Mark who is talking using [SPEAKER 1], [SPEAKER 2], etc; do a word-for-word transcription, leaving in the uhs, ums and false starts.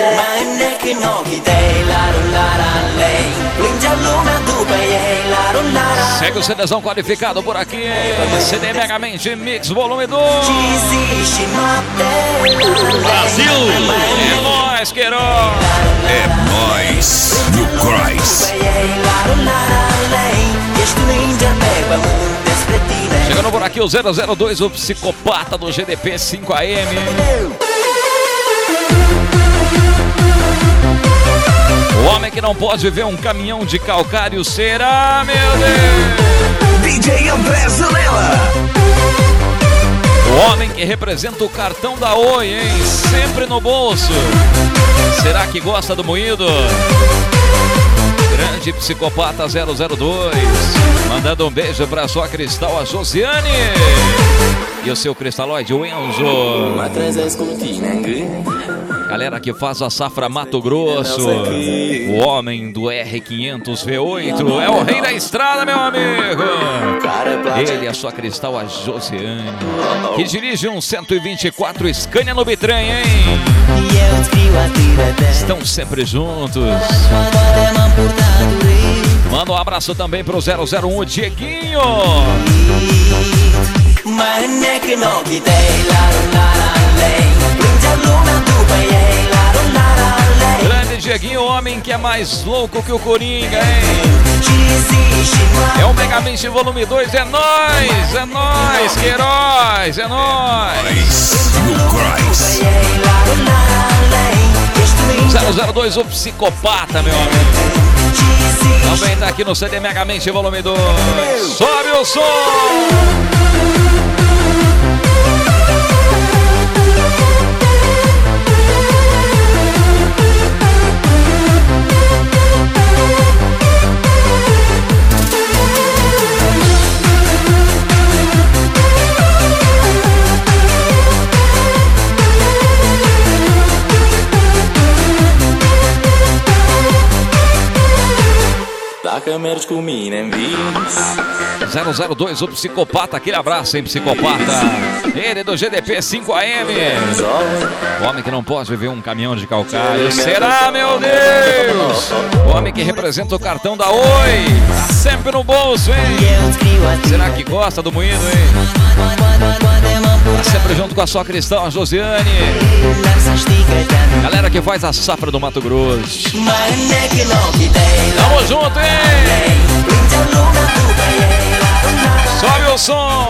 [SPEAKER 1] Segue o CDzão qualificado por aqui. C D Megamente Mix Volume dois. Brasil! É nóis, Queiroz!
[SPEAKER 2] É nóis no Cross.
[SPEAKER 1] Chegando por aqui o zero zero dois, o psicopata do G D P cinco A M. O homem que não pode ver um caminhão de calcário será, meu Deus!
[SPEAKER 2] D J André Zanella.
[SPEAKER 1] O homem que representa o cartão da Oi, hein? Sempre no bolso. Será que gosta do moído? Grande psicopata zero zero dois. Mandando um beijo pra sua cristal, a Josiane. E o seu cristalóide, o Enzo. Galera que faz a safra Mato Grosso. O homem do R quinhentos V oito. É o rei da estrada, meu amigo. Ele, a sua cristal, a Josiane. Que dirige um cento e vinte e quatro Scania no bitrem, hein? Estão sempre juntos. Manda um abraço também pro zero zero um, o Dieguinho. Grande Dieguinho, homem que é mais louco que o Coringa, hein? É o Megamente Volume dois, é nóis, é nóis, Queiroz, é nóis.
[SPEAKER 2] No Cross.
[SPEAKER 1] zero zero dois, o psicopata, meu amigo. Também tá aqui no C D Megamente Volume dois. Sobe o som! zero zero dois, o psicopata, aquele abraço, hein, psicopata. Ele do G D P cinco A M. O homem que não pode ver um caminhão de calcário. Será, meu Deus? O homem que representa o cartão da Oi. Tá sempre no bolso, hein? Será que gosta do moído, hein? Tá sempre junto com a sua cristã, a Josiane. Galera que faz a safra do Mato Grosso. Tamo junto, hein? Sobe o som!